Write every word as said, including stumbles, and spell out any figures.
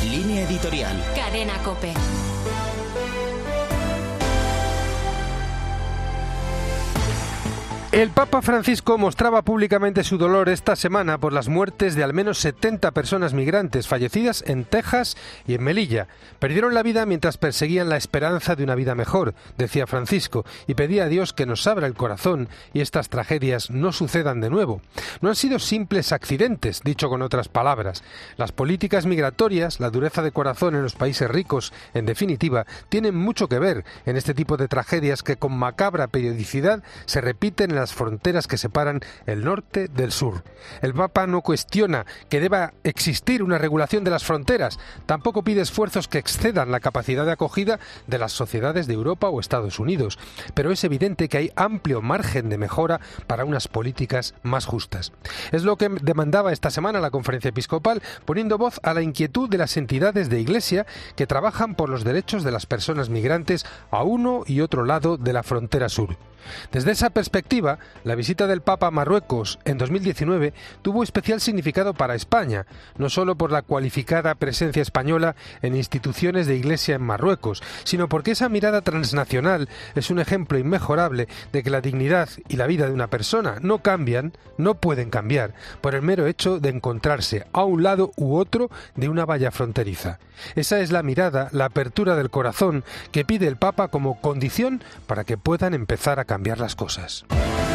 Línea editorial. Cadena COPE. El Papa Francisco mostraba públicamente su dolor esta semana por las muertes de al menos setenta personas migrantes fallecidas en Texas y en Melilla. Perdieron la vida mientras perseguían la esperanza de una vida mejor, decía Francisco, y pedía a Dios que nos abra el corazón y estas tragedias no sucedan de nuevo. No han sido simples accidentes, dicho con otras palabras. Las políticas migratorias, la dureza de corazón en los países ricos, en definitiva, tienen mucho que ver en este tipo de tragedias que con macabra periodicidad se repiten en las fronteras que separan el norte del sur. El Papa no cuestiona que deba existir una regulación de las fronteras, tampoco pide esfuerzos que excedan la capacidad de acogida de las sociedades de Europa o Estados Unidos, pero es evidente que hay amplio margen de mejora para unas políticas más justas. Es lo que demandaba esta semana la Conferencia Episcopal, poniendo voz a la inquietud de las entidades de Iglesia que trabajan por los derechos de las personas migrantes a uno y otro lado de la frontera sur. Desde esa perspectiva, la visita del Papa a Marruecos en dos mil diecinueve tuvo especial significado para España, no solo por la cualificada presencia española en instituciones de Iglesia en Marruecos, sino porque esa mirada transnacional es un ejemplo inmejorable de que la dignidad y la vida de una persona no cambian, no pueden cambiar, por el mero hecho de encontrarse a un lado u otro de una valla fronteriza. Esa es la mirada, la apertura del corazón que pide el Papa como condición para que puedan empezar a cambiar las cosas.